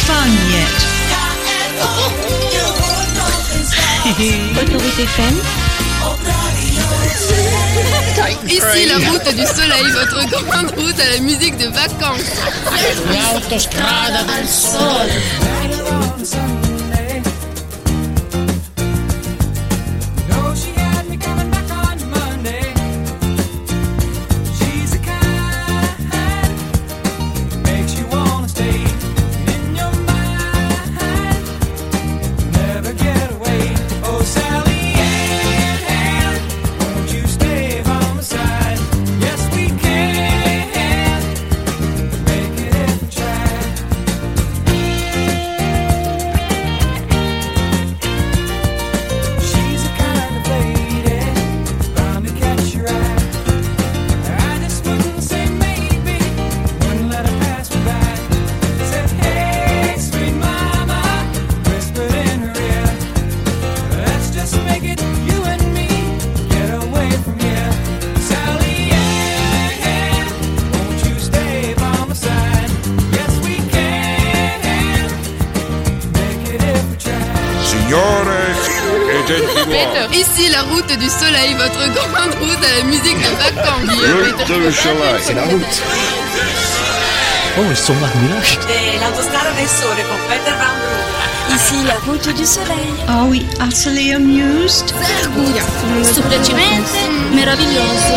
fun yet. Autorité FM. Ici la route du soleil, votre grande route à la musique de vacances. L'autostrada del sole. Ici la route du soleil, votre grande route à la musique de vacances. Route du soleil. C'est la route. Oh, is zondagmiddag. L'autostrada del sole con Peter Van Broek. Ici la route du soleil. Are we utterly amused? Stupedemente meraviglioso.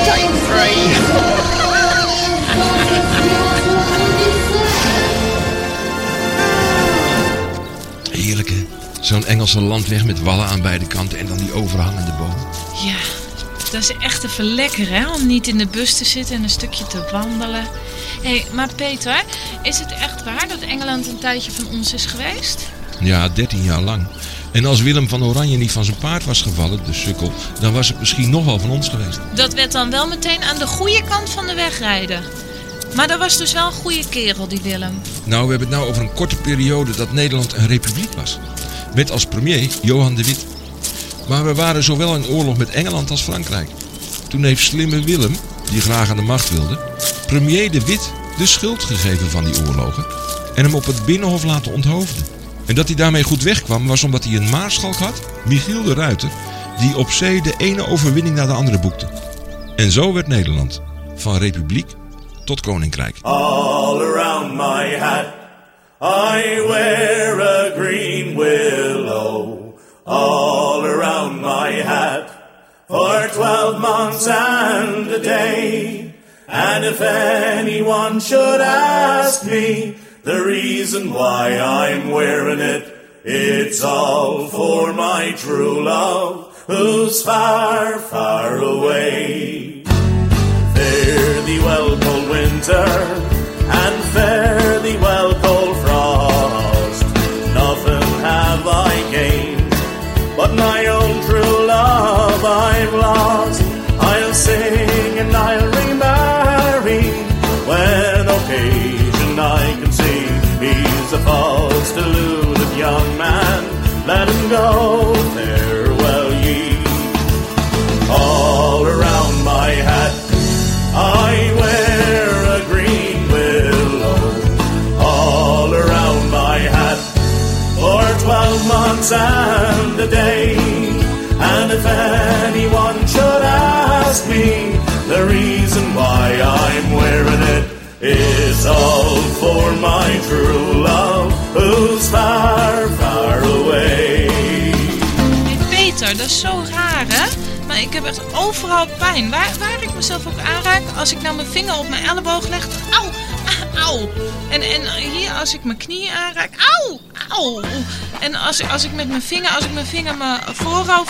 Heerlijk, hè? Zo'n Engelse landweg met wallen aan beide kanten en dan die overhangende bomen. Ja, dat is echt even lekker, hè? Om niet in de bus te zitten en een stukje te wandelen. Hé, maar Peter, is het echt waar dat Engeland een tijdje van ons is geweest? Ja, 13 jaar lang. En als Willem van Oranje niet van zijn paard was gevallen, de sukkel, dan was het misschien nog wel van ons geweest. Dat werd dan wel meteen aan de goede kant van de weg rijden. Maar dat was dus wel een goede kerel, die Willem. Nou, we hebben het nou over een korte periode dat Nederland een republiek was. Met als premier Johan de Witt. Maar we waren zowel in oorlog met Engeland als Frankrijk. Toen heeft slimme Willem, die graag aan de macht wilde, premier de Witt de schuld gegeven van die oorlogen en hem op het Binnenhof laten onthoofden. En dat hij daarmee goed wegkwam was omdat hij een maarschalk had, Michiel de Ruyter, die op zee de ene overwinning naar de andere boekte. En zo werd Nederland van republiek tot koninkrijk. All around my hat I wear a green willow. All around my hat for 12 months and a day. And if anyone should ask me the reason why I'm wearing it, it's all for my true love who's far, far away. Fare thee well, cold winter, and fare thee well, cold frost. Nothing have I gained, but my own true love I've lost. I'll sing and I'll remarry when occasion I can see. He's a false, deluded young man, let him go, farewell ye. All around my hat I wear a green willow. All around my hat for 12 months and a day. And if anyone should ask me the reason why I'm wearing it, it's all for my true love who's far, far away. Hey Peter, dat is zo raar, hè? Maar ik heb echt overal pijn. Waar ik mezelf ook aanraak, als ik nou mijn vinger op mijn elleboog leg, auw, auw. En hier, als ik mijn knie aanraak, auw, auw. En als ik met mijn vinger mijn voorhoofd,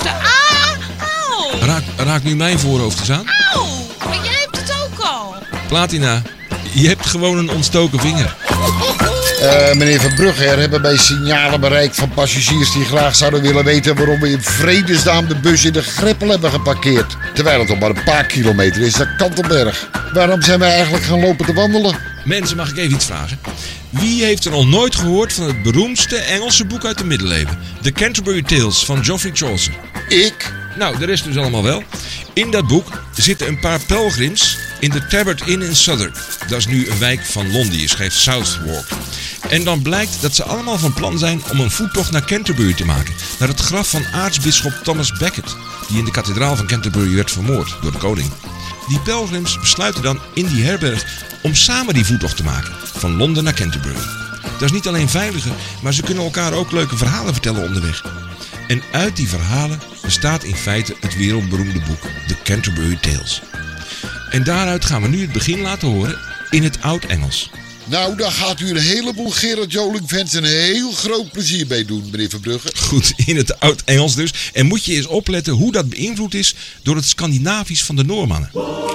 auw. Raak nu mijn voorhoofd eens aan? Auw, maar jij hebt het ook al. Platina, je hebt gewoon een ontstoken vinger. Meneer Van Brugge, er hebben wij signalen bereikt van passagiers die graag zouden willen weten waarom we in vredesnaam de bus in de Greppel hebben geparkeerd. Terwijl het nog maar een paar kilometer is naar Kantelberg. Waarom zijn wij eigenlijk gaan lopen te wandelen? Mensen, mag ik even iets vragen? Wie heeft er nog nooit gehoord van het beroemdste Engelse boek uit de middeleeuwen? The Canterbury Tales van Geoffrey Chaucer. Ik? Nou, de rest dus allemaal wel. In dat boek zitten een paar pelgrims in de Tabard Inn in Southwark. Dat is nu een wijk van Londen, je schrijft Southwark. En dan blijkt dat ze allemaal van plan zijn om een voettocht naar Canterbury te maken. Naar het graf van aartsbisschop Thomas Becket, die in de kathedraal van Canterbury werd vermoord door de koning. Die pelgrims besluiten dan in die herberg om samen die voettocht te maken, van Londen naar Canterbury. Dat is niet alleen veiliger, maar ze kunnen elkaar ook leuke verhalen vertellen onderweg. En uit die verhalen bestaat in feite het wereldberoemde boek The Canterbury Tales. En daaruit gaan we nu het begin laten horen in het Oud-Engels. Nou, daar gaat u een heleboel Gerard Joling-fans een heel groot plezier mee doen, meneer Verbrugge. Goed, in het Oud-Engels dus. En moet je eens opletten hoe dat beïnvloed is door het Scandinavisch van de Noormannen.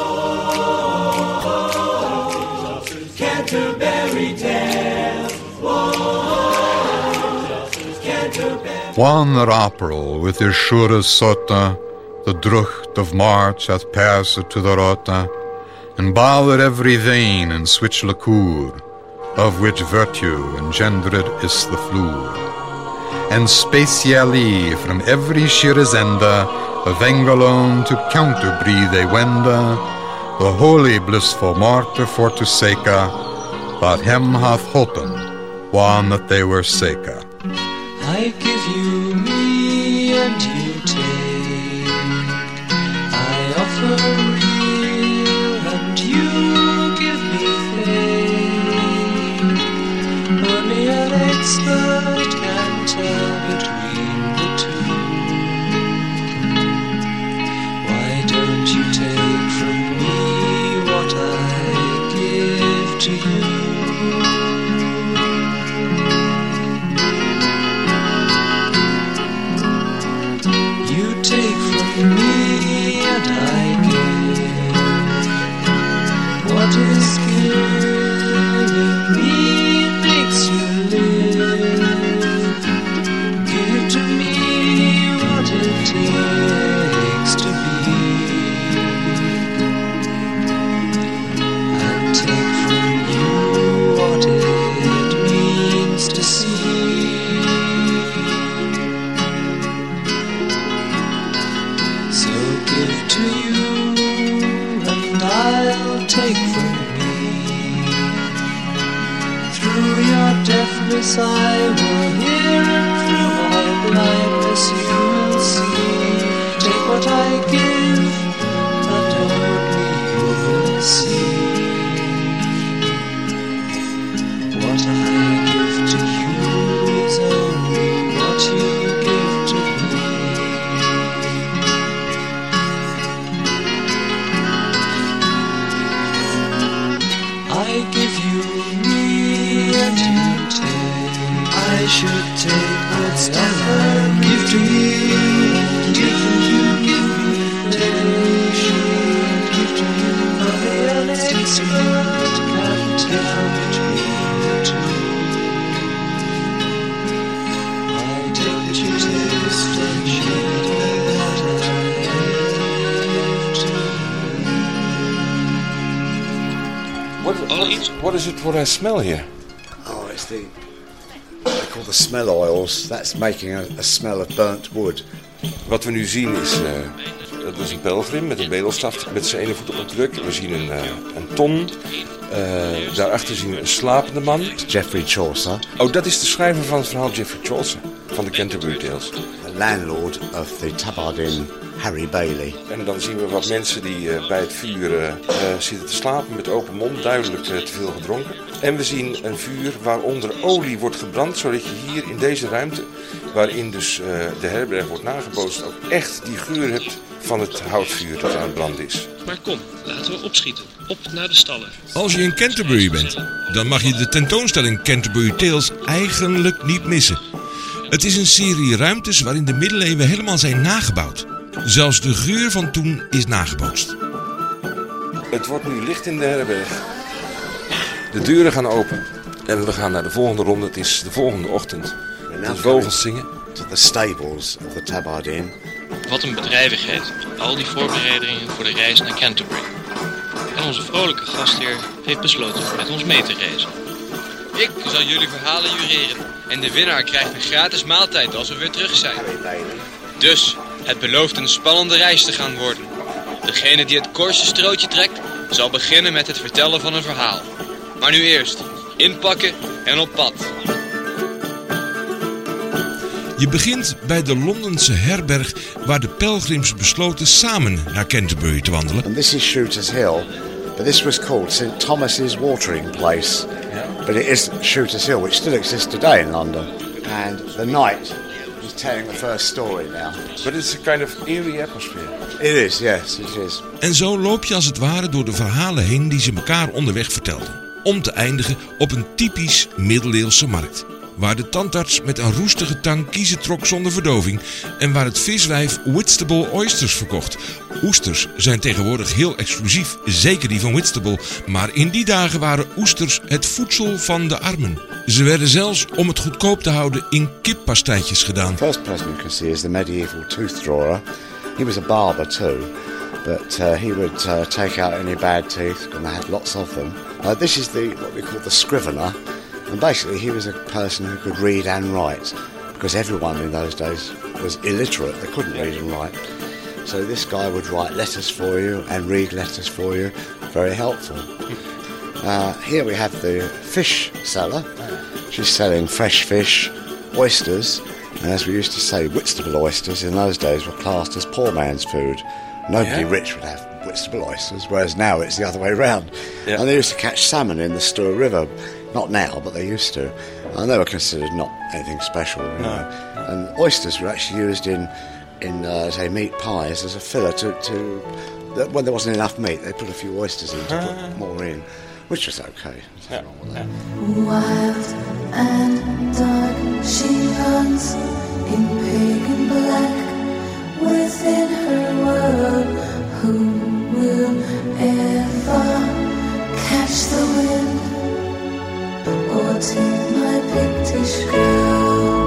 One April with his sure sota, the drucht of March hath passed to the rota, and bothered every vein in switch liqueur, of which virtue engendered is the fluor. And specially from every shirazenda, of Engalone to Canterbury they wenda, the holy blissful martyr for to seka, that him hath holpen, one that they were seka. I give you me and you take, I offer real and you give me fake. Only an expert can tell between the two. Why don't you take from me what I give to you? Me and I give what is killing me makes you live. Give to me what it takes to be, and take from you what it means to see. To you, and I'll take from me. Through your deafness I will hear, and through my blindness you will see. Take what I give, and only you will see. What I give to you is only what you give to me. I give you me and you take. I should take what's offered. Give to me, give you give me. Take, should give to you. Only an expert can tell between the two. I take that you taste and should what I give to you. What is it for a smell here? Oh, it's they call the smell oils. That's making a smell of burnt wood. Wat we nu zien is, dat is een pelgrim met een bedelstaf met zijn ene voet op een kruk. We zien een ton. Daarachter zien we een slapende man. Geoffrey Chaucer. Oh, dat is de schrijver van het verhaal Geoffrey Chaucer van de Canterbury Tales. The landlord of the Tabardin, Harry Bailey. En dan zien we wat mensen die bij het vuur zitten te slapen met open mond, duidelijk te veel gedronken. En we zien een vuur waaronder olie wordt gebrand, zodat je hier in deze ruimte, waarin dus de herberg wordt nagebootst, ook echt die geur hebt van het houtvuur dat aan het brand is. Maar kom, laten we opschieten. Op naar de stallen. Als je in Canterbury bent, dan mag je de tentoonstelling Canterbury Tales eigenlijk niet missen. Het is een serie ruimtes waarin de middeleeuwen helemaal zijn nagebouwd. Zelfs de geur van toen is nagebootst. Het wordt nu licht in de herberg. De deuren gaan open en we gaan naar de volgende ronde. Het is de volgende ochtend. De vogels zingen. To the stables of the Tabardin. Wat een bedrijvigheid. Al die voorbereidingen voor de reis naar Canterbury. En onze vrolijke gastheer heeft besloten met ons mee te reizen. Ik zal jullie verhalen jureren. En de winnaar krijgt een gratis maaltijd als we weer terug zijn. Dus, het belooft een spannende reis te gaan worden. Degene die het kortste strootje trekt, zal beginnen met het vertellen van een verhaal. Maar nu eerst, Inpakken en op pad. Je begint bij de Londense herberg waar de pelgrims besloten samen naar Canterbury te wandelen. And this is Shooter's Hill, but this was called St. Thomas's Watering Place. But it is Shooter's Hill, which still exists today in London. And the knight is telling the first story now. But it's a kind of eerie atmosphere. It is, yes, it is. En zo loop je als het ware door de verhalen heen die ze elkaar onderweg vertelden. Om te eindigen op een typisch middeleeuwse markt. Waar de tandarts met een roestige tang kiezen trok zonder verdoving. En waar het viswijf Whitstable oysters verkocht. Oesters zijn tegenwoordig heel exclusief, zeker die van Whitstable. Maar in die dagen waren oesters het voedsel van de armen. Ze werden zelfs, om het goedkoop te houden, in kippastijtjes gedaan. The first person you can see is the medieval tooth drawer. He was a barber too. But he would take out any bad teeth, and they had lots of them. This is what we call the scrivener. And basically he was a person who could read and write, because everyone in those days was illiterate, they couldn't read and write. So this guy would write letters for you and read letters for you, very helpful. Here we have the fish seller. She's selling fresh fish, oysters, and as we used to say, Whitstable oysters in those days were classed as poor man's food. Nobody rich would have Whitstable oysters, whereas now it's the other way around. Yeah. And they used to catch salmon in the Stour River. Not now, but they used to. And they were considered not anything special. You know. And oysters were actually used in say, meat pies as a filler when there wasn't enough meat, they put a few oysters in to put more in, which was okay. Nothing wrong with that. Wild and dark, she runs in pagan black within her world. Who will ever catch the wind or take my Pictish girl?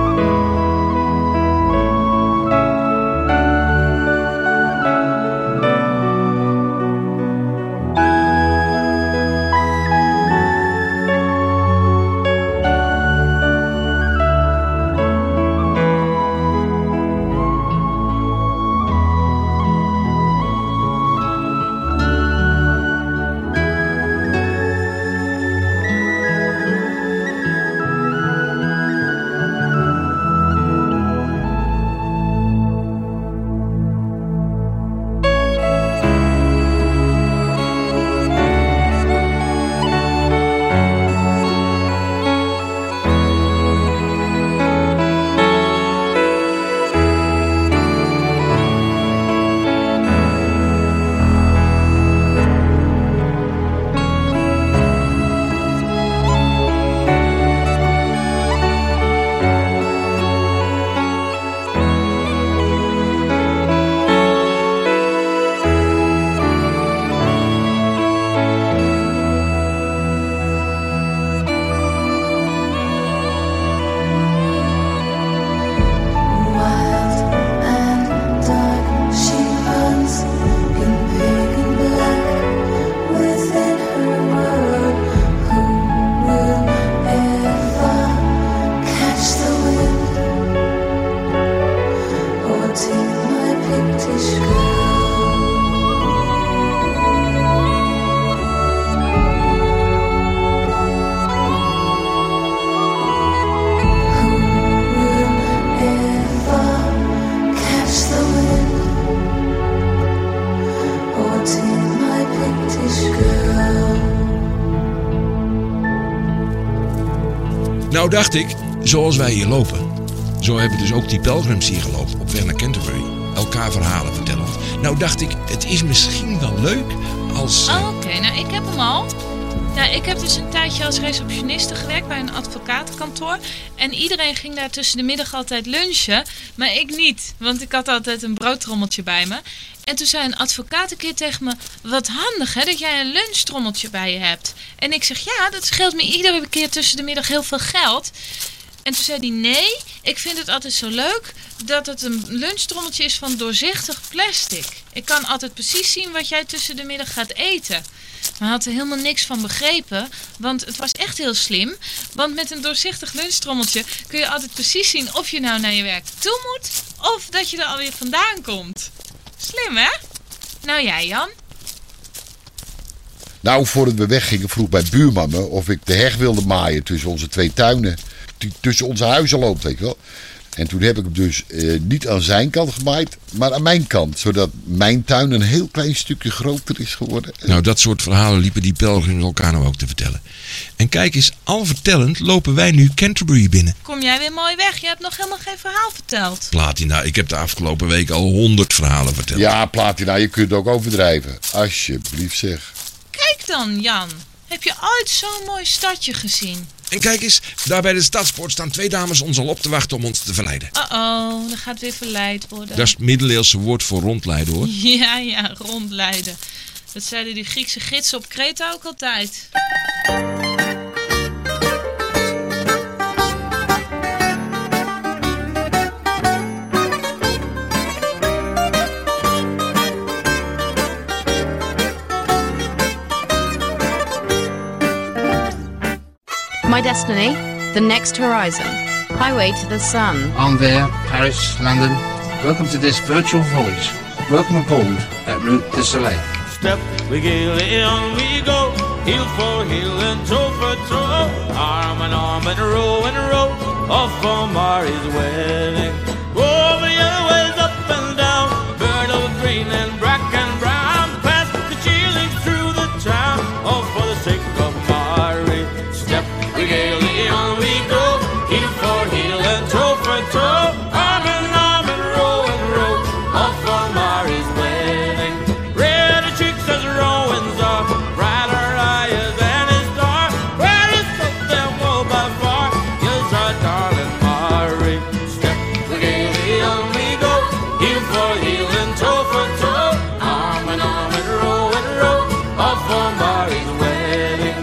Nou dacht ik, zoals wij hier lopen, zo hebben dus ook die pelgrims hier gelopen op weg naar Canterbury. Elkaar verhalen vertellen. Nou dacht ik, het is misschien wel leuk als... Oké, nou ik heb hem al. Nou, ik heb dus een tijdje als receptioniste gewerkt bij een advocatenkantoor. En iedereen ging daar tussen de middag altijd lunchen. Maar ik niet, want ik had altijd een broodtrommeltje bij me. En toen zei een advocaat een keer tegen me... Wat handig hè, dat jij een lunchtrommeltje bij je hebt. En ik zeg, ja, dat scheelt me iedere keer tussen de middag heel veel geld. En toen zei hij, nee, ik vind het altijd zo leuk dat het een lunchtrommeltje is van doorzichtig plastic. Ik kan altijd precies zien wat jij tussen de middag gaat eten. Maar hij had er helemaal niks van begrepen, want het was echt heel slim. Want met een doorzichtig lunchtrommeltje kun je altijd precies zien of je nou naar je werk toe moet of dat je er alweer vandaan komt. Slim, hè? Nou jij, Jan? Nou, voordat we weggingen vroeg mijn buurman me of ik de heg wilde maaien tussen onze 2 tuinen. Die tussen onze huizen loopt, weet je wel. En toen heb ik hem dus niet aan zijn kant gemaaid, maar aan mijn kant. Zodat mijn tuin een heel klein stukje groter is geworden. Nou, dat soort verhalen liepen die pelgrims elkaar nou ook te vertellen. En kijk eens, al vertellend lopen wij nu Canterbury binnen. Kom jij weer mooi weg? Je hebt nog helemaal geen verhaal verteld. Platina, ik heb de afgelopen week al 100 verhalen verteld. Ja, Platina, je kunt ook overdrijven. Alsjeblieft zeg. Kijk dan, Jan. Heb je ooit zo'n mooi stadje gezien? En kijk eens, daar bij de stadspoort staan 2 dames ons al op te wachten om ons te verleiden. Oh, dat gaat weer verleid worden. Dat is het middeleeuwse woord voor rondleiden, hoor. Ja, rondleiden. Dat zeiden die Griekse gidsen op Kreta ook altijd. My destiny, the next horizon. Highway to the sun. On there, Paris, London. Welcome to this virtual voyage. Welcome aboard at Route du Soleil. Step, we gaily on we go, heel for heel and toe for toe, arm in arm and row, off for Mari's wedding. Over your ways up and down, bird of green and black and brown, past the cheerleading through the town, all for the sake of Mari. Step, we gaily on we go, heel for heel and toe for toe, arm in arm and row, off for Mari's wedding. Red cheeks as rowings are, brighter eyes than a star, fairest of them all by far, is our darling Mari. Step, we gaily on we go, heel for heel and toe for toe, arm in arm and row, off for Mari's wedding.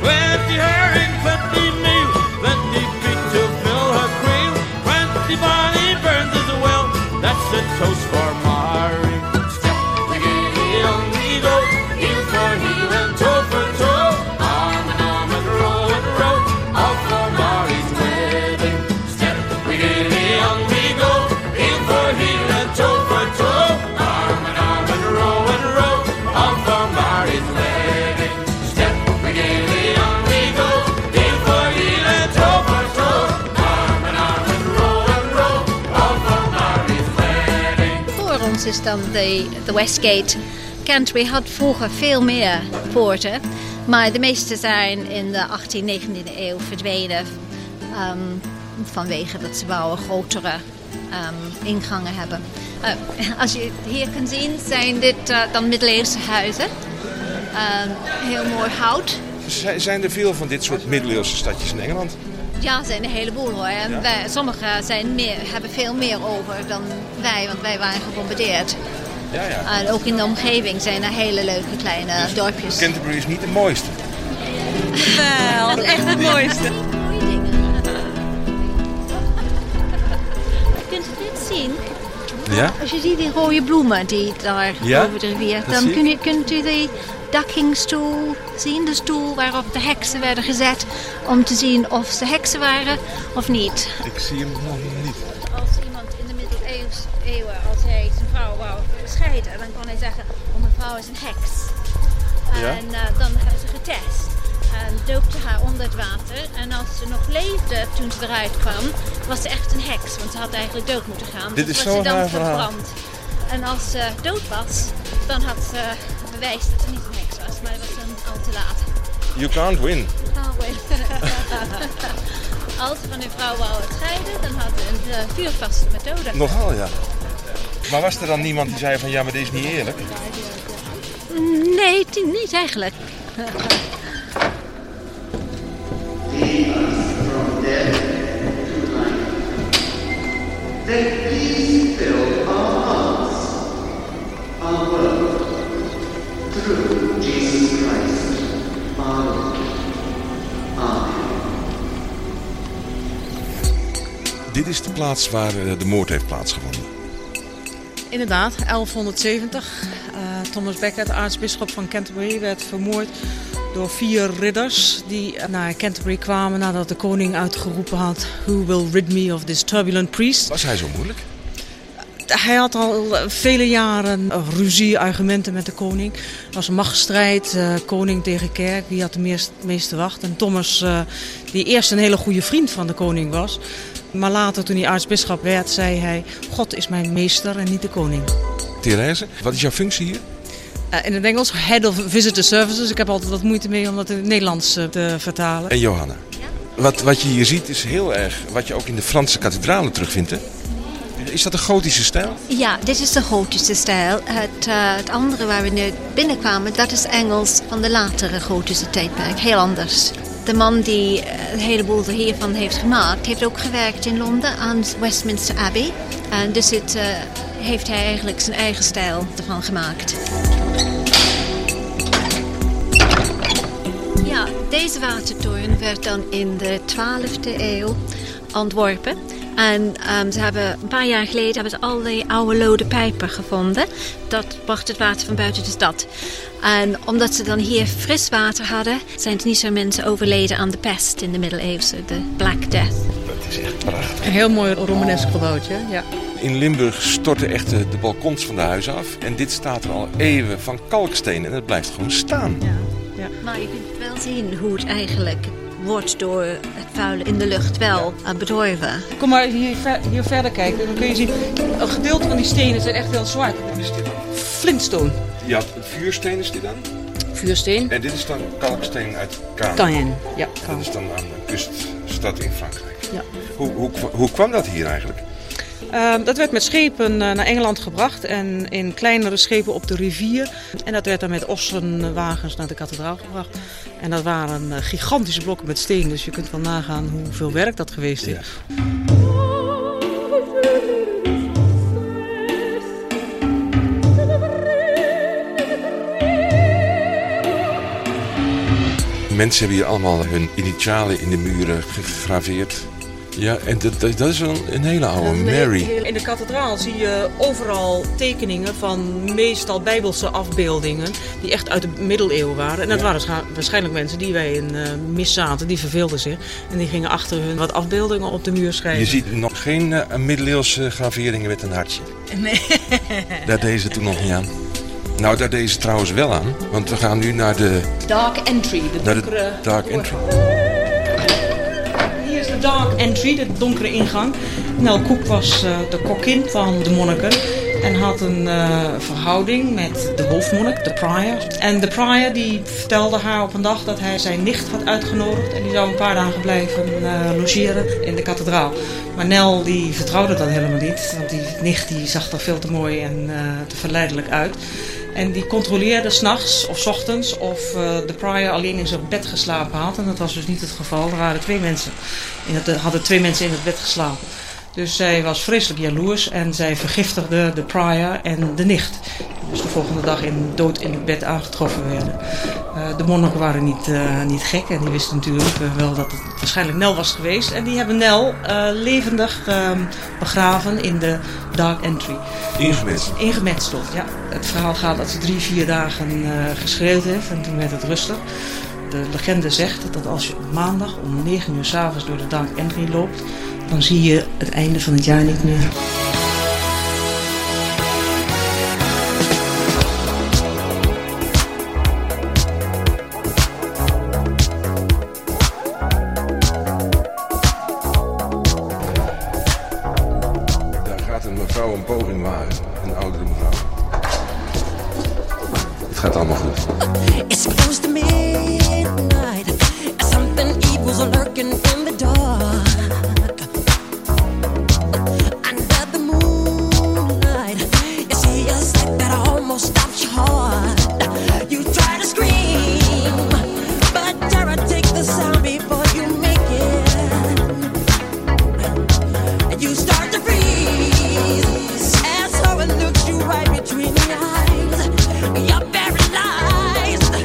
20 herring, 20 meal, 20 pig to fill her creel, 20 bonny burns as well, that's a toast for Mari. Step, we gaily on we go, heel for heel and toe for toe, arm in arm and row, off for Mari's wedding. Step, we gaily on we go, heel for heel and toe for toe, arm in arm and row, off for Mari's wedding. Step, we gaily on we go, heel for heel and toe for toe, arm in arm and row, off for Mari's wedding. Voor ons is dan de Westgate. Canterbury had vroeger veel meer poorten, maar de meeste zijn in de 18e, 19e eeuw verdwenen. Vanwege dat ze bouwen grotere ingangen hebben. Als je hier kan zien, zijn dit dan middeleeuwse huizen. Heel mooi hout. Zijn er veel van dit soort middeleeuwse stadjes in Engeland? Ja, er zijn een heleboel hoor. En Ja? Sommige hebben veel meer over dan wij, want wij waren gebombardeerd. Ja. En ook in de omgeving zijn er hele leuke kleine dorpjes. Canterbury is niet de mooiste. Wel, dat is echt het mooiste. Kunt u dit zien? Ja? Als je ziet die rode bloemen die daar Ja, over de rivier, dat dan zie ik. kunt u de duckingstoel zien. De stoel waarop de heksen werden gezet om te zien of ze heksen waren of niet. Ik zie hem nog niet. Als iemand in de middeleeuwen, als hij zijn vrouw wou scheiden, dan kon hij zeggen, mijn vrouw is een heks. Ja. En dan hebben ze getest. En doopte haar onder het water. En als ze nog leefde toen ze eruit kwam, was ze echt een heks. Want ze had eigenlijk dood moeten gaan. Dit Dus is was zo'n ze dan raar verhaal. verbrand. En als ze dood was, dan had ze bewijs dat ze niet een heks was. Maar dat was dan al te laat. You can't win. Als ze van hun vrouw wou scheiden, dan had ze een vuurvaste methode. Nogal, ja. Maar was er dan niemand die zei van ja, maar dit is niet eerlijk? Nee, niet eigenlijk. Dit is de plaats waar de moord heeft plaatsgevonden. Inderdaad, 1170. Thomas Becket, aartsbisschop van Canterbury, werd vermoord door 4 ridders die naar Canterbury kwamen nadat de koning uitgeroepen had: Who will rid me of this turbulent priest? Was hij zo moeilijk? Hij had al vele jaren ruzie, argumenten met de koning. Het was een machtsstrijd, koning tegen kerk. Wie had de meeste wacht? En Thomas, die eerst een hele goede vriend van de koning was. Maar later, toen hij aartsbisschop werd, zei hij... God is mijn meester en niet de koning. Therese, wat is jouw functie hier? In het Engels, Head of Visitor Services. Ik heb altijd wat moeite mee om dat in het Nederlands te vertalen. En Johanna? Wat je hier ziet is heel erg wat je ook in de Franse kathedralen terugvindt, hè? Is dat een gotische stijl? Ja, dit is de gotische stijl. Het andere waar we nu binnenkwamen, dat is Engels van de latere gotische tijdperk. Heel anders. De man die een heleboel hiervan heeft gemaakt, heeft ook gewerkt in Londen aan Westminster Abbey. En dus heeft hij eigenlijk zijn eigen stijl ervan gemaakt. Ja, deze watertoren werd dan in de 12e eeuw ontworpen. En ze hebben een paar jaar geleden al die oude lode pijpen gevonden. Dat bracht het water van buiten de stad. En omdat ze dan hier fris water hadden, zijn er niet zo mensen overleden aan de pest in de middeleeuwse, de Black Death. Dat is echt prachtig. Een heel mooi Romanesk gebouwtje, ja. In Limburg storten echt de balkons van de huizen af. En dit staat er al eeuwen van kalksteen en het blijft gewoon staan. Ja. Maar je kunt wel zien hoe het eigenlijk wordt door het vuil in de lucht wel bedorven. Kom maar hier verder kijken. Dan kun je zien, een gedeelte van die stenen zijn echt heel zwart. Wat is dit dan? Flintstone. Ja, vuursteen is dit dan? Vuursteen. En dit is dan kalksteen uit Cayenne. Ja, dat is dan aan de kuststad in Frankrijk. Ja. Hoe kwam dat hier eigenlijk? Dat werd met schepen naar Engeland gebracht en in kleinere schepen op de rivier. En dat werd dan met ossenwagens naar de kathedraal gebracht. En dat waren gigantische blokken met steen, dus je kunt wel nagaan hoeveel werk dat geweest is. Ja. Mensen hebben hier allemaal hun initialen in de muren gegraveerd. Ja, en dat is een hele oude Mary. In de kathedraal zie je overal tekeningen van meestal bijbelse afbeeldingen die echt uit de middeleeuwen waren. En dat waren waarschijnlijk mensen die bij een mis zaten, die verveelden zich. En die gingen achter hun wat afbeeldingen op de muur schrijven. Je ziet nog geen middeleeuwse graveringen met een hartje. Nee. Daar deden ze toen nog niet aan. Nou, daar deden ze trouwens wel aan, want we gaan nu naar de... Dark Entry, de Dark Entry. Hier is de Dark Entry, de donkere ingang. Nell Cook was de kokkin van de monniken en had een verhouding met de hoofdmonnik, de prior. En de prior die vertelde haar op een dag dat hij zijn nicht had uitgenodigd en die zou een paar dagen blijven logeren in de kathedraal. Maar Nell die vertrouwde dat helemaal niet, want die nicht die zag er veel te mooi en te verleidelijk uit. En die controleerde 's nachts of 's ochtends of de prior alleen in zijn bed geslapen had. En dat was dus niet het geval. Er waren hadden twee mensen in het bed geslapen. Dus zij was vreselijk jaloers en zij vergiftigde de prior en de nicht. Dus de volgende dag dood in het bed aangetroffen werden. De monniken waren niet gek en die wisten natuurlijk wel dat het waarschijnlijk Nell was geweest. En die hebben Nell levendig begraven in de Dark Entry. Ingemetseld? Ingemetseld, ja. Het verhaal gaat dat ze 3-4 dagen geschreeuwd heeft en toen werd het rustig. De legende zegt dat als je op maandag om 9 uur 's avonds door de Dark Entry loopt, dan zie je het einde van het jaar niet meer. Daar gaat een mevrouw een poging wagen, een oudere mevrouw. Het gaat allemaal goed. It's close to midnight. Something evil's lurking in the dark. Under the moonlight, you see a sight that almost stops your heart. You try to scream, but terror takes the sound before you make it. And you start to freeze as horror looks you right between the eyes. You're paralyzed.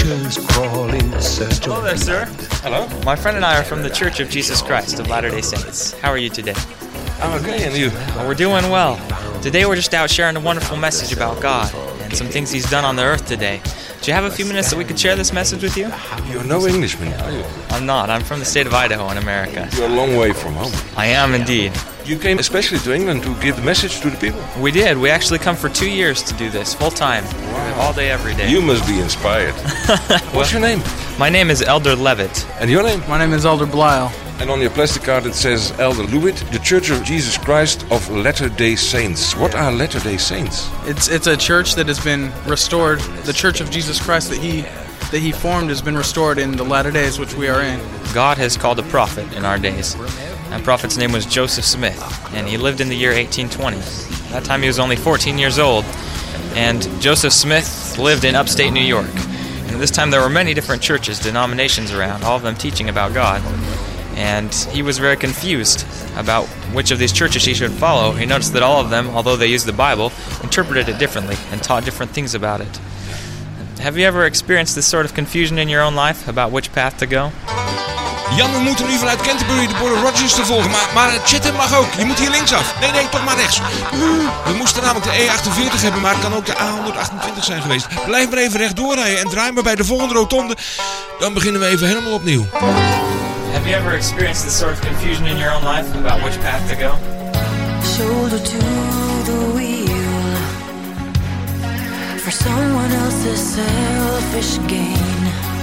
creatures crawl in search Hello there, sir. Hello. My friend and I are from the Church of Jesus Christ of Latter-day Saints. How are you today? I'm okay, and you? Well, we're doing well. Today we're just out sharing a wonderful message about God and some things He's done on the earth today. Do you have a few minutes that we could share this message with you? You're no Englishman, are you? I'm not. I'm from the state of Idaho in America. You're a long way from home. I am indeed. You came especially to England to give the message to the people? We did. We actually come for 2 years to do this, full time. Wow. All day, every day. You must be inspired. What's your name? My name is Elder Levitt. And your name? My name is Elder Blyle. And on your plastic card it says Elder Lewitt, the Church of Jesus Christ of Latter-day Saints. What are Latter-day Saints? It's a church that has been restored. The Church of Jesus Christ that he formed has been restored in the latter days which we are in. God has called a prophet in our days. That prophet's name was Joseph Smith, and he lived in the year 1820. At that time he was only 14 years old, and Joseph Smith lived in upstate New York. And at this time there were many different churches, denominations around, all of them teaching about God. And he was very confused about which of these churches he should follow. He noticed that all of them, although they used the Bible, interpreted it differently and taught different things about it. Have you ever experienced this sort of confusion in your own life about which path to go? Jan, we moeten nu vanuit Canterbury de Border Rogers te volgen, maar Chatham mag ook. Je moet hier linksaf. Nee, toch maar rechts. We moesten namelijk de E48 hebben, maar het kan ook de A128 zijn geweest. Blijf maar even rechtdoor rijden en draai maar bij de volgende rotonde. Dan beginnen we even helemaal opnieuw. Have you ever experienced this sort of confusion in your own life about which path to go? Shoulder to the wheel for someone else's selfish gain.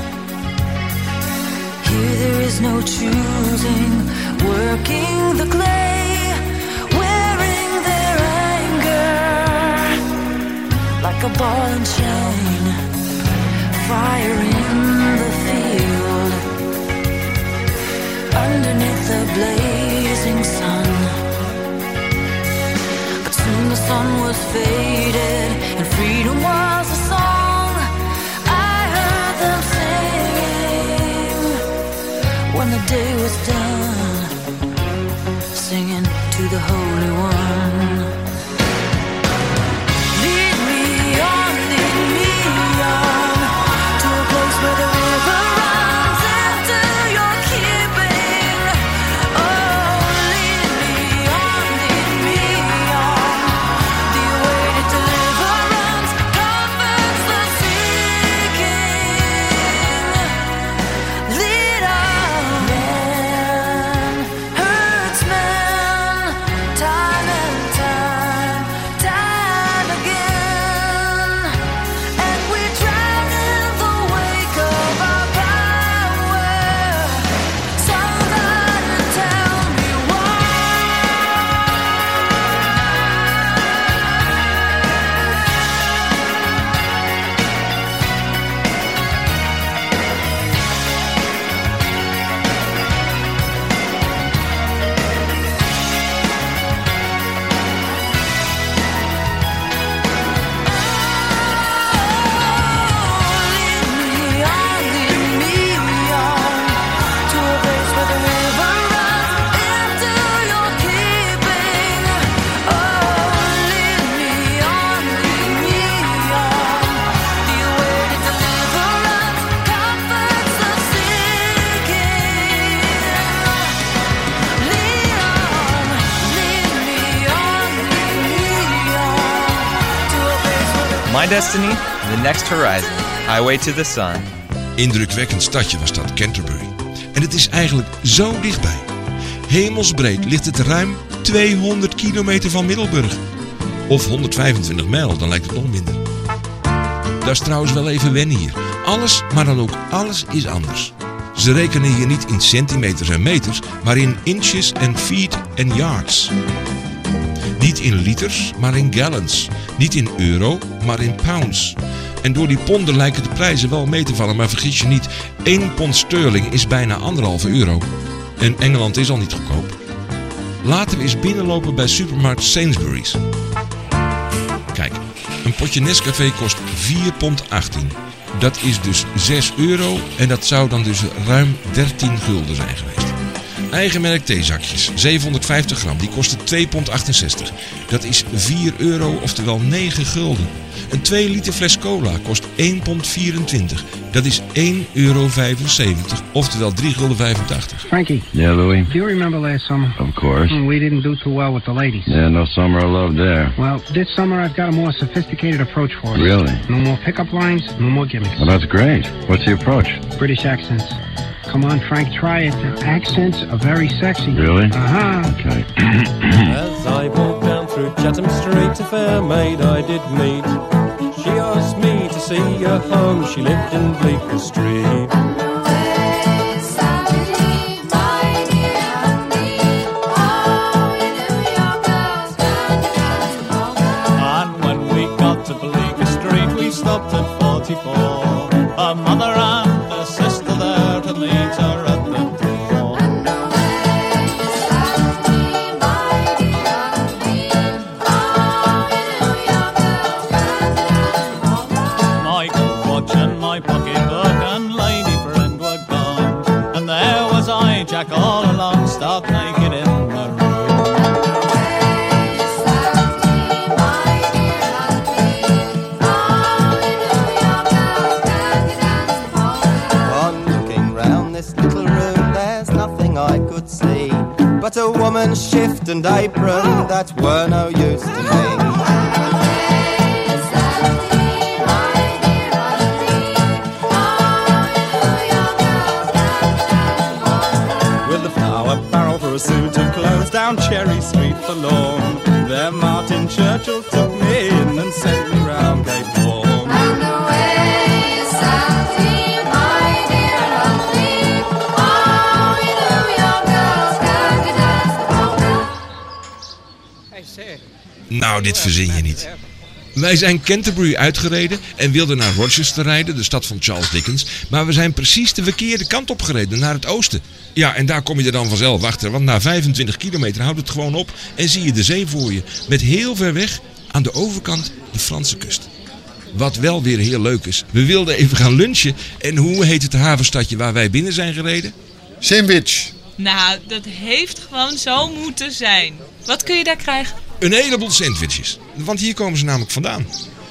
Here there is no choosing, working the clay, wearing their anger like a ball and chain, fire in the field underneath the blazing sun. But soon the sun was faded and freedom was a song. I heard them singing when the day was done, singing to the Holy One. Lead me on, to a place where the river runs into your keeping. Oh, lead me on, the awaited deliverance comforts the seeking. Lead on, man hurts man, time and time again. And we drown in the wake of our power. Somebody tell me why. To a place where the river runs into your keeping. Oh, lead me on, the awaited deliverance comforts the seeking. Lead me on, to a place where the My destiny, the next horizon, highway to the sun. Indrukwekkend stadje was dat, Canterbury. En het is eigenlijk zo dichtbij. Hemelsbreed ligt het ruim 200 kilometer van Middelburg. Of 125 mijl, dan lijkt het nog minder. Dat is trouwens wel even wennen hier. Alles, maar dan ook alles is anders. Ze rekenen hier niet in centimeters en meters, maar in inches en feet en yards. Niet in liters, maar in gallons. Niet in euro, maar in pounds. En door die ponden lijken de prijzen wel mee te vallen, maar vergis je niet, 1 pond sterling is bijna €1,5. En Engeland is al niet goedkoop. Laten we eens binnenlopen bij supermarkt Sainsbury's. Kijk, een potje Nescafé kost €4,18. Dat is dus €6 en dat zou dan dus ruim 13 gulden zijn geweest. Eigenmerk theezakjes, 750 gram, die kosten €2,68. Dat is €4, oftewel 9 gulden. Een 2 liter fles cola kost 1,24 £. Dat is €1,75, oftewel €3,85. Frankie. Yeah, Louis? Do you remember last summer? Of course. We didn't do too well with the ladies. Yeah, no summer of love there. Well, this summer I've got a more sophisticated approach for us. Really? No more pickup lines, no more gimmicks. Well, that's great. What's the approach? British accents. Come on, Frank, try it. The accents are very sexy. Really? Uh-huh. Okay. As I walked down through Chatham Street, a fair maid I did meet. She asked me to see her home. She lived in Bleecker Street. And when we got to Bleecker Street, we stopped at 44. Her mother and her sister there to meet her at the door. My gold watch and my pocketbook and lady friend were gone, and there was I, Jack, all alone, stark naked in the room. On looking round this little room, there's nothing I could see but a woman's shift and apron that were no use to me. With a flour barrel for a suit of clothes down Cherry Street forlorn, there Martin Churchill took me in and sent me round Cape Horn. Nou, dit verzin je niet. Wij zijn Canterbury uitgereden en wilden naar Rochester rijden, de stad van Charles Dickens. Maar we zijn precies de verkeerde kant op gereden, naar het oosten. Ja, en daar kom je er dan vanzelf achter, want na 25 kilometer houdt het gewoon op en zie je de zee voor je. Met heel ver weg, aan de overkant, de Franse kust. Wat wel weer heel leuk is, we wilden even gaan lunchen. En hoe heet het havenstadje waar wij binnen zijn gereden? Sandwich. Nou, dat heeft gewoon zo moeten zijn. Wat kun je daar krijgen? Een heleboel sandwiches, want hier komen ze namelijk vandaan.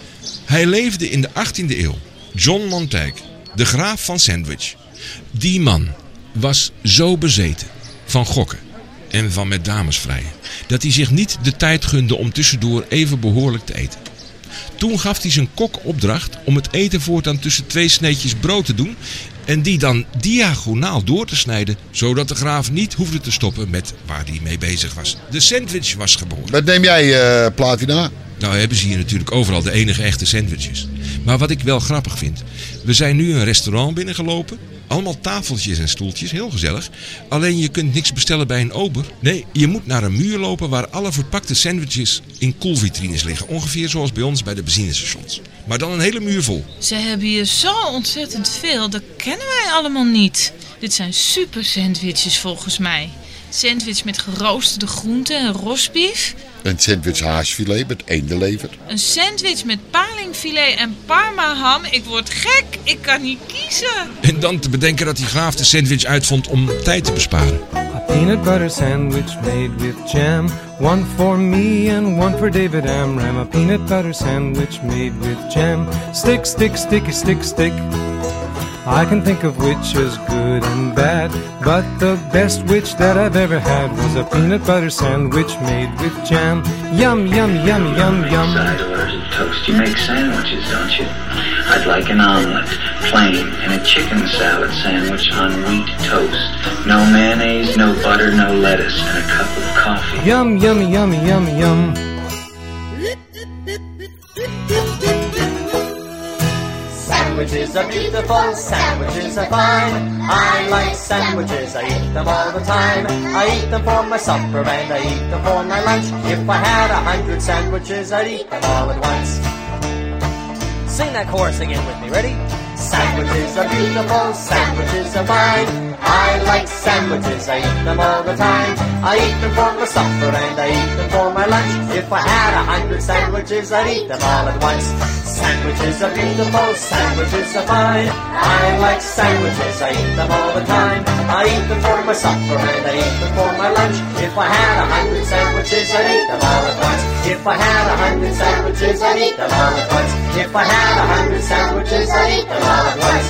Hij leefde in de 18e eeuw. John Montague, de graaf van Sandwich. Die man was zo bezeten van gokken en van met dames vrijen, dat hij zich niet de tijd gunde om tussendoor even behoorlijk te eten. Toen gaf hij zijn kok opdracht om het eten voortaan tussen 2 sneetjes brood te doen en die dan diagonaal door te snijden, zodat de graaf niet hoefde te stoppen met waar hij mee bezig was. De sandwich was geboren. Wat neem jij, Platina? Nou hebben ze hier natuurlijk overal de enige echte sandwiches. Maar wat ik wel grappig vind, we zijn nu een restaurant binnengelopen. Allemaal tafeltjes en stoeltjes, heel gezellig. Alleen je kunt niks bestellen bij een ober. Nee, je moet naar een muur lopen waar alle verpakte sandwiches in koelvitrines liggen. Ongeveer zoals bij ons bij de benzinestations. Maar dan een hele muur vol. Ze hebben hier zo ontzettend veel, dat kennen wij allemaal niet. Dit zijn super sandwiches volgens mij. Sandwich met geroosterde groenten en rosbief. Een sandwich haasfilet met eendenlever. Een sandwich met palingfilet en parmaham. Ik word gek, ik kan niet kiezen. En dan te bedenken dat die graaf de sandwich uitvond om tijd te besparen. A peanut butter sandwich made with jam. One for me and one for David Amram. A peanut butter sandwich made with jam. Stick, stick, sticky, stick, stick. I can think of which is good and bad, but the best which that I've ever had was a peanut butter sandwich made with jam. Yum, yum, yum, yum, yum. Side orders of toast. You make sandwiches, don't you? I'd like an omelet, plain, and a chicken salad sandwich on wheat toast. No mayonnaise, no butter, no lettuce, and a cup of coffee. Yum, yum, yum, yum, yum. Sandwiches are beautiful, sandwiches are fine. I like sandwiches, I eat them all the time. I eat them for my supper and I eat them for my lunch. If I had 100 sandwiches, I'd eat them all at once. Sing that chorus again with me, ready? Sandwiches are beautiful, sandwiches are fine. I like sandwiches, I eat them all the time. I eat them for my supper and I eat them for my lunch. If I had 100 sandwiches, I'd eat them all at once. Sandwiches are beautiful, sandwiches are fine. I like sandwiches, I eat them all the time. I eat them for my supper and I eat them for my lunch. If I had 100 sandwiches, I'd eat them all at once. If I had 100 sandwiches, I'd eat them all at once. If I had 100 sandwiches, I'd eat them all at once.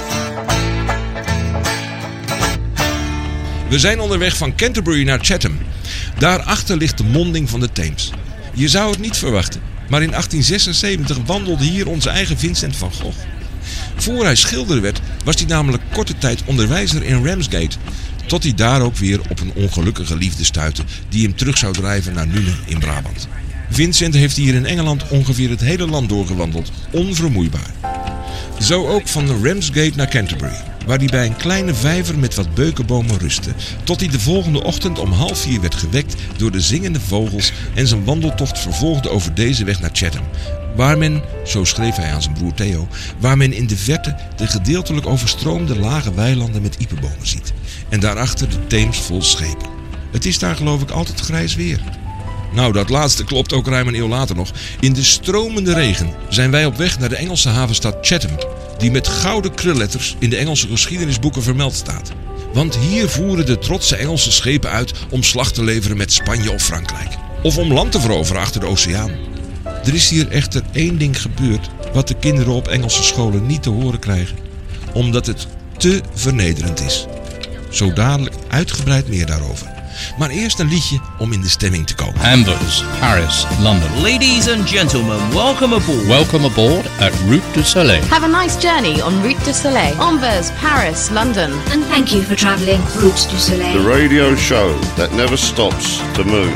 We zijn onderweg van Canterbury naar Chatham. Daarachter ligt de monding van de Theems. Je zou het niet verwachten, maar in 1876 wandelde hier onze eigen Vincent van Gogh. Voor hij schilder werd, was hij namelijk korte tijd onderwijzer in Ramsgate, tot hij daar ook weer op een ongelukkige liefde stuitte die hem terug zou drijven naar Nuenen in Brabant. Vincent heeft hier in Engeland ongeveer het hele land doorgewandeld, onvermoeibaar. Zo ook van Ramsgate naar Canterbury, waar hij bij een kleine vijver met wat beukenbomen rustte, tot hij de volgende ochtend om 3:30 werd gewekt door de zingende vogels en zijn wandeltocht vervolgde over deze weg naar Chatham, waar men, zo schreef hij aan zijn broer Theo, waar men in de verte de gedeeltelijk overstroomde lage weilanden met iepenbomen ziet en daarachter de Theems vol schepen. Het is daar geloof ik altijd grijs weer. Nou, dat laatste klopt ook ruim een eeuw later nog. In de stromende regen zijn wij op weg naar de Engelse havenstad Chatham, die met gouden krulletters in de Engelse geschiedenisboeken vermeld staat. Want hier voeren de trotse Engelse schepen uit om slag te leveren met Spanje of Frankrijk. Of om land te veroveren achter de oceaan. Er is hier echter één ding gebeurd wat de kinderen op Engelse scholen niet te horen krijgen. Omdat het te vernederend is. Zo dadelijk uitgebreid meer daarover. Maar eerst een liedje om in de stemming te komen. Anvers, Paris, London. Ladies and gentlemen, welcome aboard. Welcome aboard at Route du Soleil. Have a nice journey on Route du Soleil. Anvers, Paris, London. And thank you for travelling Route du Soleil. The radio show that never stops to move.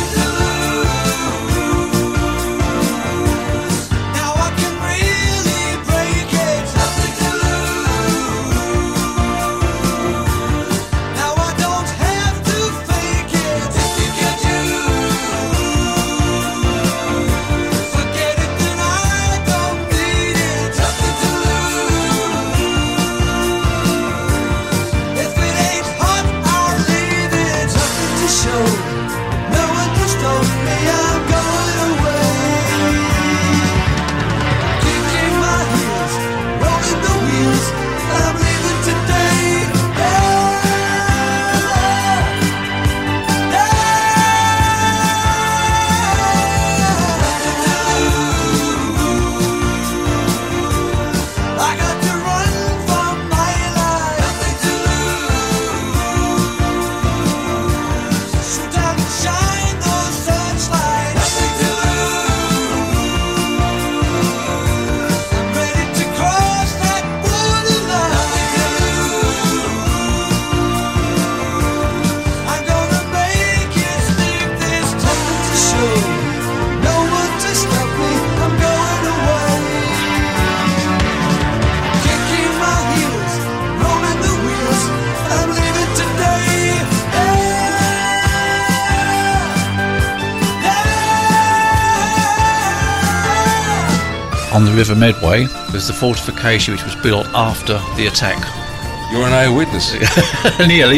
On the River Medway, there's the fortification which was built after the attack. You're an eyewitness. Nearly.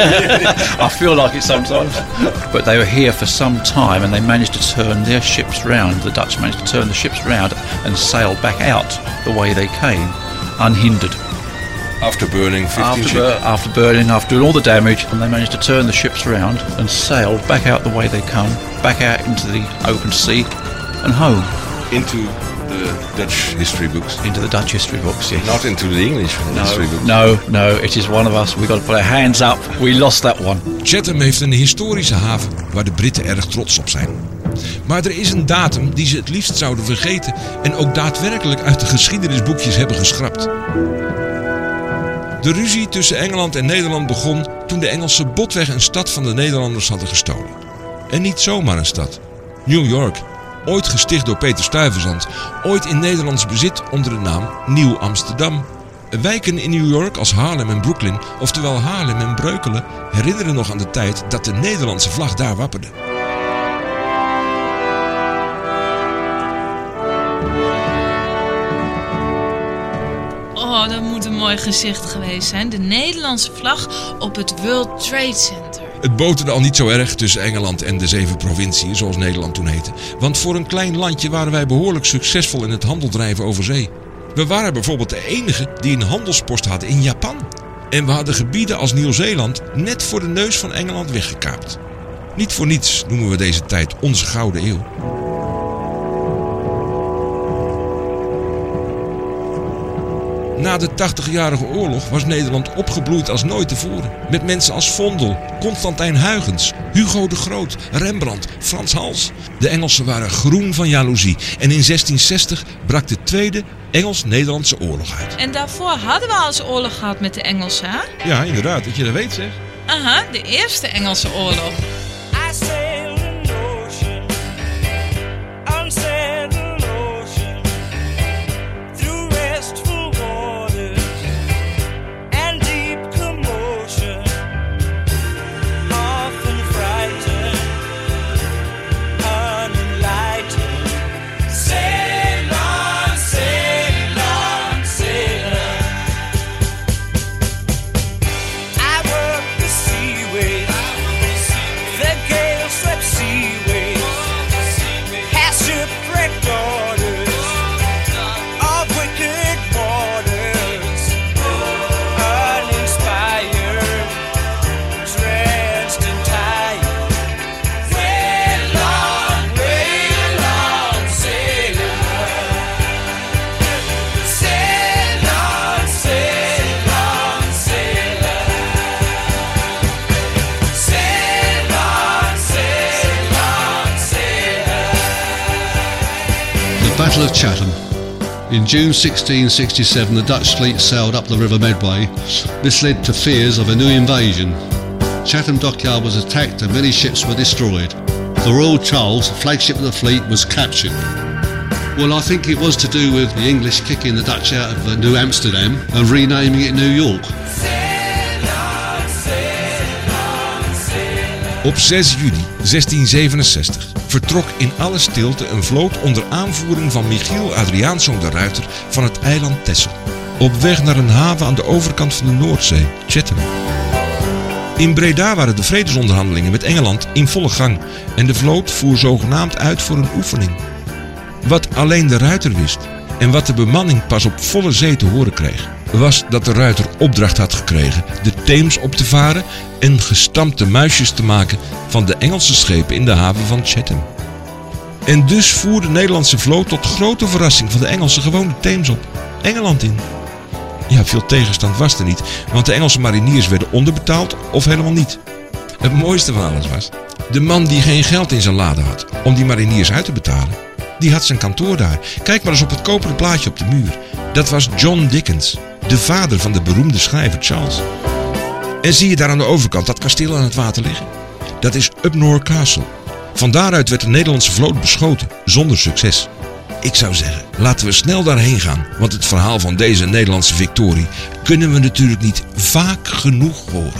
I feel like it sometimes. But they were here for some time and they managed to turn their ships round. The Dutch managed to turn the ships round and sail back out the way they came, unhindered. After burning 15 ships? After burning, after doing all the damage, and they managed to turn the ships round and sailed back out the way they come, back out into the open sea and home. Into the Dutch history books? Into the Dutch history books, yes. Not into the English history books? No, it is one of us. We've got to put our hands up. We lost that one. Chatham heeft een historische haven waar de Britten erg trots op zijn. Maar er is een datum die ze het liefst zouden vergeten en ook daadwerkelijk uit de geschiedenisboekjes hebben geschrapt. De ruzie tussen Engeland en Nederland begon toen de Engelsen botweg een stad van de Nederlanders hadden gestolen. En niet zomaar een stad. New York, ooit gesticht door Peter Stuyvesant, ooit in Nederlands bezit onder de naam Nieuw Amsterdam. Wijken in New York als Haarlem en Brooklyn, oftewel Haarlem en Breukelen, herinneren nog aan de tijd dat de Nederlandse vlag daar wapperde. Oh, dat moet mooi gezicht geweest zijn. De Nederlandse vlag op het World Trade Center. Het boterde al niet zo erg tussen Engeland en de 7 provinciën, zoals Nederland toen heette. Want voor een klein landje waren wij behoorlijk succesvol in het handeldrijven over zee. We waren bijvoorbeeld de enige die een handelspost hadden in Japan. En we hadden gebieden als Nieuw-Zeeland net voor de neus van Engeland weggekaapt. Niet voor niets noemen we deze tijd onze Gouden Eeuw. Na de 80-jarige oorlog was Nederland opgebloeid als nooit tevoren. Met mensen als Vondel, Constantijn Huygens, Hugo de Groot, Rembrandt, Frans Hals. De Engelsen waren groen van jaloezie. En in 1660 brak de Tweede Engels-Nederlandse oorlog uit. En daarvoor hadden we al eens oorlog gehad met de Engelsen, hè? Ja, inderdaad, dat je dat weet, zeg. Aha, de Eerste Engelse oorlog. Battle of Chatham. In June 1667, the Dutch fleet sailed up the River Medway. This led to fears of a new invasion. Chatham Dockyard was attacked and many ships were destroyed. The Royal Charles, flagship of the fleet, was captured. Well, I think it was to do with the English kicking the Dutch out of New Amsterdam and renaming it New York. Op 6 juli 1667 vertrok in alle stilte een vloot onder aanvoering van Michiel Adriaanszoon de Ruyter van het eiland Texel. Op weg naar een haven aan de overkant van de Noordzee, Chatham. In Breda waren de vredesonderhandelingen met Engeland in volle gang en de vloot voer zogenaamd uit voor een oefening. Wat alleen de Ruyter wist en wat de bemanning pas op volle zee te horen kreeg, was dat de Ruyter opdracht had gekregen de Theems op te varen en gestampte muisjes te maken van de Engelse schepen in de haven van Chatham. En dus voer de Nederlandse vloot tot grote verrassing van de Engelsen gewoon de Theems op, Engeland in. Ja, veel tegenstand was er niet, want de Engelse mariniers werden onderbetaald of helemaal niet. Het mooiste van alles was, de man die geen geld in zijn lade had om die mariniers uit te betalen, die had zijn kantoor daar. Kijk maar eens op het koperen plaatje op de muur. Dat was John Dickens, de vader van de beroemde schrijver Charles. En zie je daar aan de overkant dat kasteel aan het water liggen? Dat is Upnor Castle. Van daaruit werd de Nederlandse vloot beschoten, zonder succes. Ik zou zeggen, laten we snel daarheen gaan, want het verhaal van deze Nederlandse victorie kunnen we natuurlijk niet vaak genoeg horen.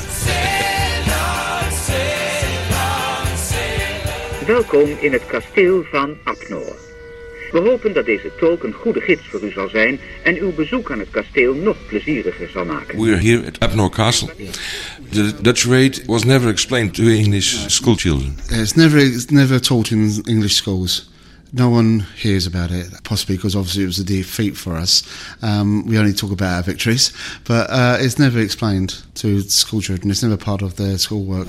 Welkom in het kasteel van Upnor. We hopen dat deze tolk een goede gids voor u zal zijn en uw bezoek aan het kasteel nog plezieriger zal maken. We are here at Upnor Castle. The Dutch raid was never explained to English school children. It's never taught in English schools. No one hears about it, possibly because obviously it was a defeat for us. We only talk about our victories, but it's never explained to school children. It's never part of their schoolwork.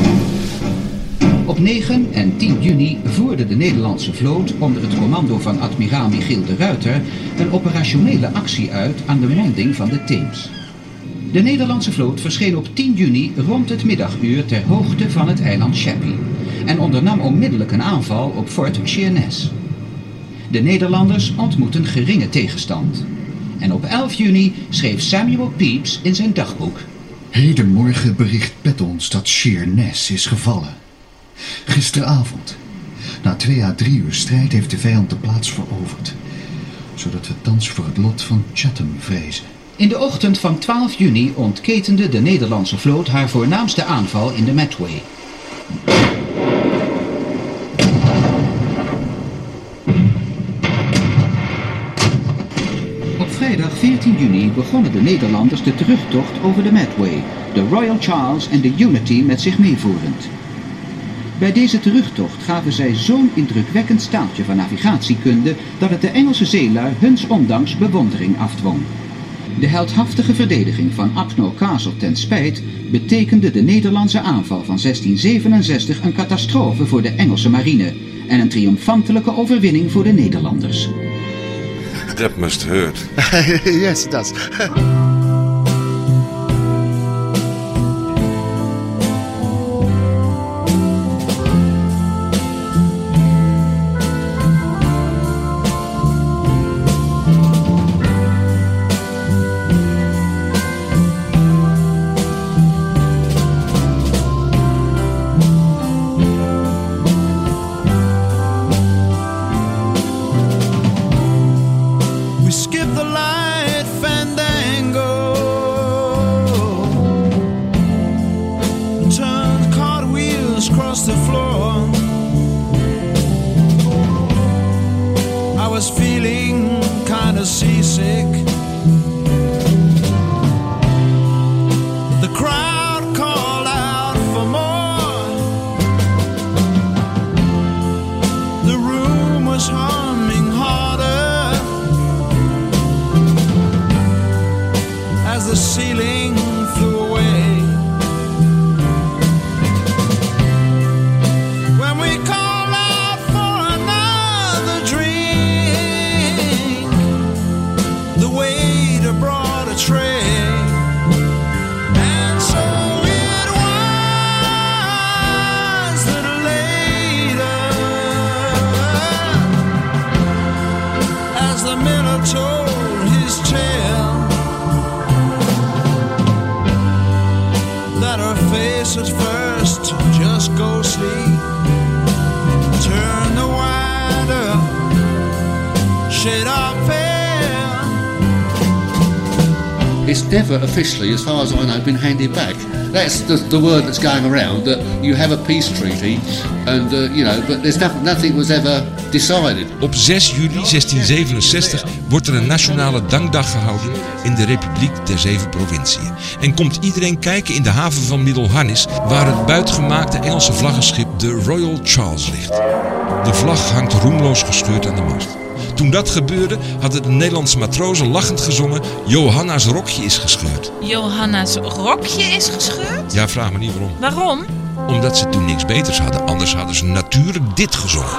Op 9 en 10 juni voerde de Nederlandse vloot onder het commando van admiraal Michiel de Ruyter een operationele actie uit aan de monding van de Theems. De Nederlandse vloot verscheen op 10 juni rond het middaguur ter hoogte van het eiland Sheppey en ondernam onmiddellijk een aanval op Fort Sheerness. De Nederlanders ontmoetten geringe tegenstand. En op 11 juni schreef Samuel Pepys in zijn dagboek: Hedenmorgen bericht Pet ons dat Sheerness is gevallen. Gisteravond, na 2 à 3 uur strijd, heeft de vijand de plaats veroverd, zodat we thans voor het lot van Chatham vrezen. In de ochtend van 12 juni ontketende de Nederlandse vloot haar voornaamste aanval in de Medway. Op vrijdag 14 juni begonnen de Nederlanders de terugtocht over de Medway, de Royal Charles en de Unity met zich meevoerend. Bij deze terugtocht gaven zij zo'n indrukwekkend staaltje van navigatiekunde dat het de Engelse zeelui huns ondanks bewondering afdwong. De heldhaftige verdediging van Upnor Castle ten spijt betekende de Nederlandse aanval van 1667 een catastrofe voor de Engelse marine en een triomfantelijke overwinning voor de Nederlanders. That must hurt. Yes, it does. It's never officially, as far as I know, been handed back. That's the word that's going around, that you have a peace treaty, and but there's nothing was ever decided. Op 6 juli 1667 wordt er een nationale dankdag gehouden in de Republiek der 7 Provinciën. En komt iedereen kijken in de haven van Middelharnis, waar het buitgemaakte Engelse vlaggenschip de Royal Charles ligt. De vlag hangt roemloos gescheurd aan de mast. Toen dat gebeurde, hadden de Nederlandse matrozen lachend gezongen: Johanna's rokje is gescheurd. Johanna's rokje is gescheurd? Ja, vraag me niet waarom. Waarom? Omdat ze toen niks beters hadden, anders hadden ze natuurlijk dit gezongen.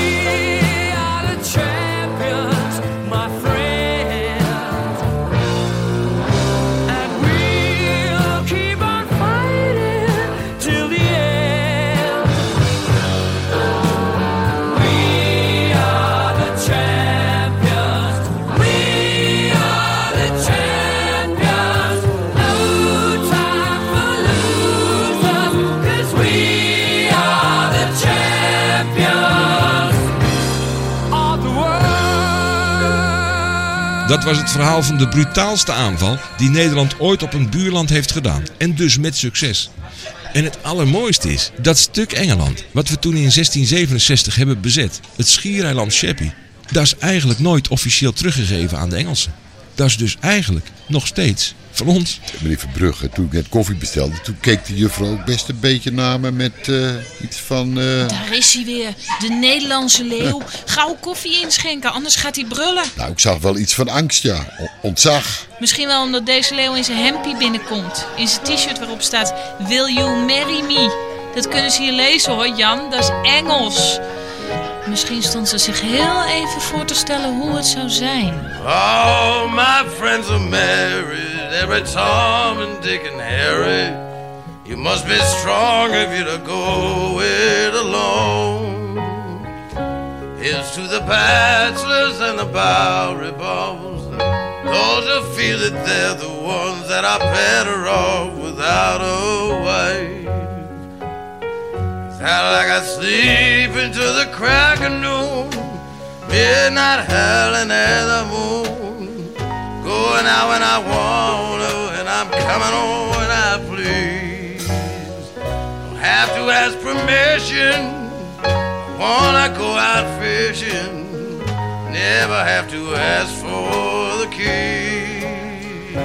Dat was het verhaal van de brutaalste aanval die Nederland ooit op een buurland heeft gedaan. En dus met succes. En het allermooiste is, dat stuk Engeland, wat we toen in 1667 hebben bezet, het schiereiland Sheppey, dat is eigenlijk nooit officieel teruggegeven aan de Engelsen. Dat is dus eigenlijk nog steeds van ons. Meneer Verbrugge, toen ik net koffie bestelde, toen keek de juffrouw ook best een beetje naar me met iets van... Daar is hij weer, de Nederlandse leeuw. Gauw koffie inschenken, anders gaat hij brullen. Nou, ik zag wel iets van angst, ja. Ontzag. Misschien wel omdat deze leeuw in zijn hempie binnenkomt. In zijn t-shirt waarop staat: Will you marry me? Dat kunnen ze hier lezen hoor, Jan. Dat is Engels. Misschien stond ze zich heel even voor te stellen hoe het zou zijn. All my friends are married, every Tom and Dick and Harry. You must be strong if you to go it alone. Here's to the bachelors and the Bowery balls, those who feel that they're the ones that are better off without a wife. Sound like I sleep into the crack of noon, midnight howling at the moon, going out when I want to, and I'm coming home when I please. Don't have to ask permission, I wanna go out fishing, never have to ask for the keys.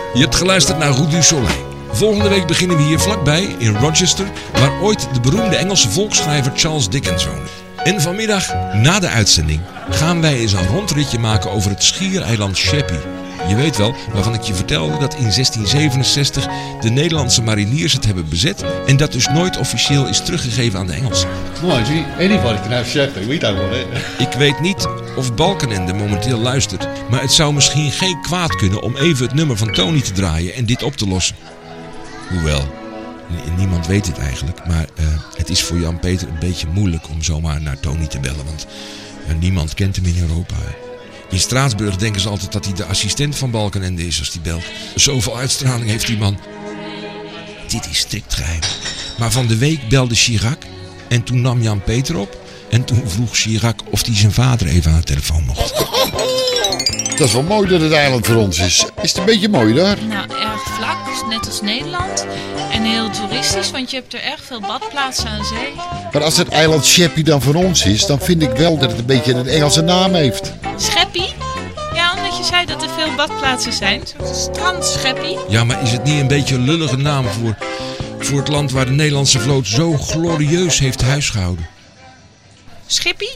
Je hebt geluisterd naar Route du Soleil. Volgende week beginnen we hier vlakbij in Rochester, waar ooit de beroemde Engelse volksschrijver Charles Dickens woonde. En vanmiddag, na de uitzending, gaan wij eens een rondritje maken over het schiereiland Sheppey. Je weet wel, waarvan ik je vertelde dat in 1667 de Nederlandse mariniers het hebben bezet en dat dus nooit officieel is teruggegeven aan de Engelsen. Mind you, anybody can have Sheppey, we don't want it. Ik weet niet of Balkenende momenteel luistert, maar het zou misschien geen kwaad kunnen om even het nummer van Tony te draaien en dit op te lossen. Hoewel, niemand weet het eigenlijk, maar het is voor Jan-Peter een beetje moeilijk om zomaar naar Tony te bellen, want niemand kent hem in Europa. In Straatsburg denken ze altijd dat hij de assistent van Balkenende is als hij belt. Zoveel uitstraling heeft die man. Dit is strikt geheim. Maar van de week belde Chirac en toen nam Jan-Peter op en toen vroeg Chirac of hij zijn vader even aan de telefoon mocht. Dat is wel mooi dat het eiland voor ons is. Is het een beetje mooi daar? Nou, erg vlak, net als Nederland. En heel toeristisch, want je hebt er erg veel badplaatsen aan zee. Maar als het eiland Sheppey dan voor ons is, dan vind ik wel dat het een beetje een Engelse naam heeft. Scheppie? Ja, omdat je zei dat er veel badplaatsen zijn. Strand Scheppie. Ja, maar is het niet een beetje een lullige naam voor het land waar de Nederlandse vloot zo glorieus heeft huisgehouden? Schippie?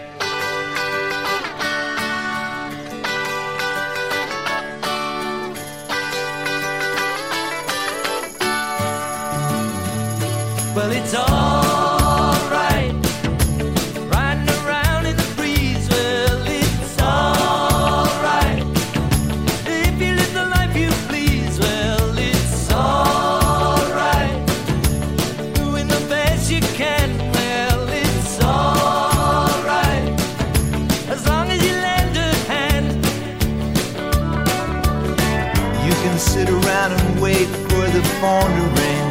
Well, it's alright, riding around in the breeze. Well, it's alright, if you live the life you please. Well, it's alright, doing the best you can. Well, it's alright, as long as you lend a hand. You can sit around and wait for the phone to ring,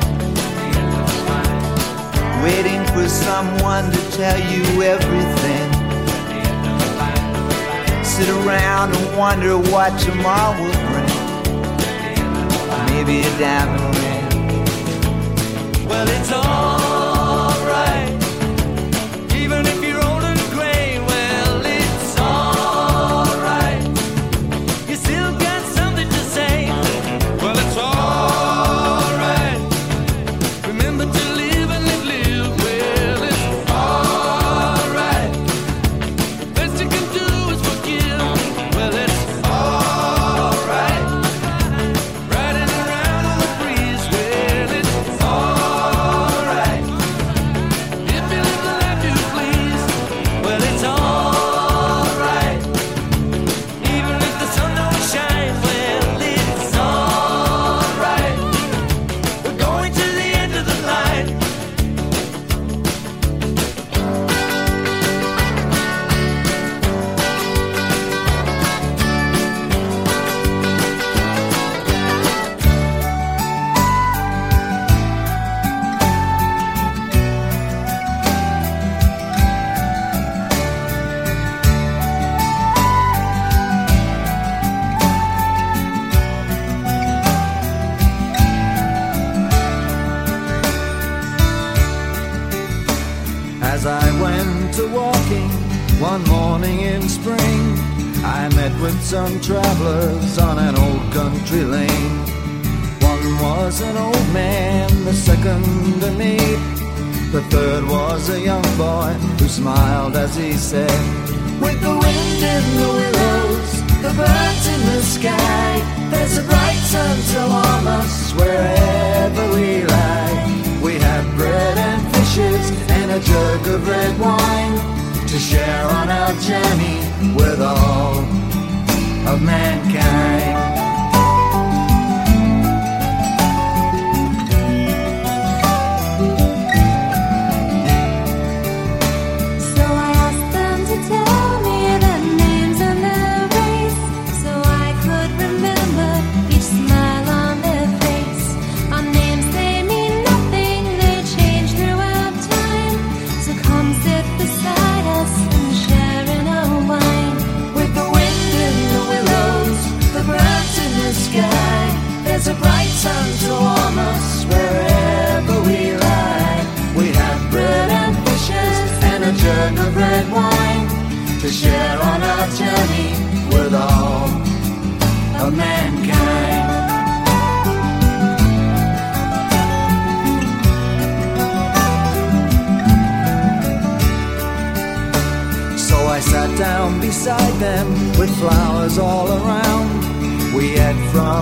waiting for someone to tell you everything. Sit around and wonder what tomorrow will bring. Maybe a diamond ring. Well, it's alright, even if you're old and gray. Well, it's alright, you still got something to say. Well, it's alright, remember to live and live. As I went to walking one morning in spring, I met with some travelers on an old country lane. One was an old man, the second a maid, the third was a young boy who smiled as he said, with the wind in the willows, the birds in the sky, there's a bright sun to warm us wherever we lie. We have bread and fishes and a jug of red wine to share on our journey with all of mankind. There's a bright sun to warm us wherever we lie. We have bread and fishes and a jug of red wine to share on our journey with all of mankind.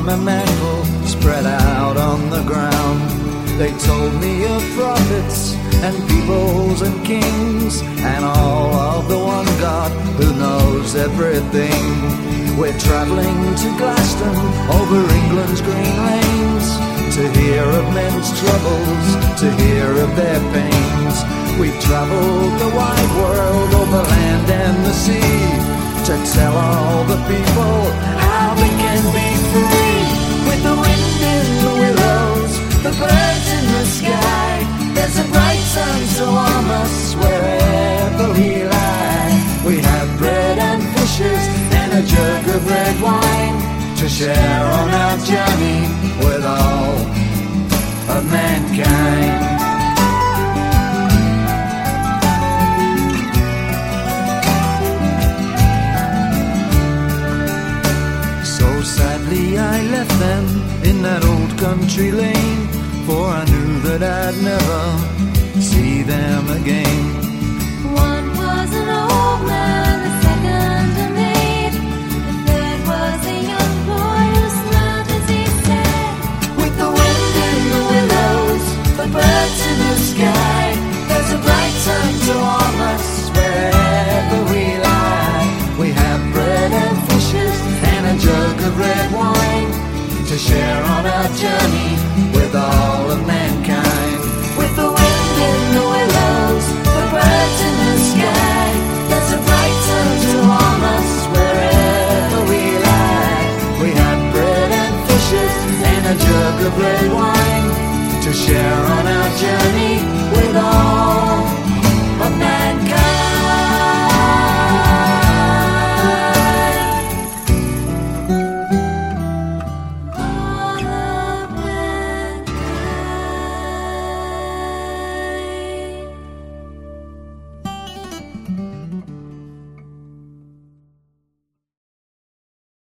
my mantle spread out on the ground. They told me of prophets and peoples and kings, and all of the one God who knows everything. We're travelling to Glaston over England's green lanes, to hear of men's troubles, to hear of their pains. We've travelled the wide world over land and the sea, to tell all the people how they can be free. With the wind in the willows, the birds in the sky, there's a bright sun to warm us wherever we lie. We have bread and fishes and a jug of red wine to share on our journey with all of mankind. Sadly I left them in that old country lane, for I knew that I'd never see them again. One was an old man, the second a maid, the third was a young boy who smiled as he said, with the wind in the willows, the birds in the sky, there's a bright sun to warm us wherever we lie. We have bread and fishes and a jug of red wine to share on our journey with all of mankind. With the wind in the willows, the birds in the sky, there's a bright sun to warm us wherever we lie. We have bread and fishes and a jug of red wine to share on our journey with all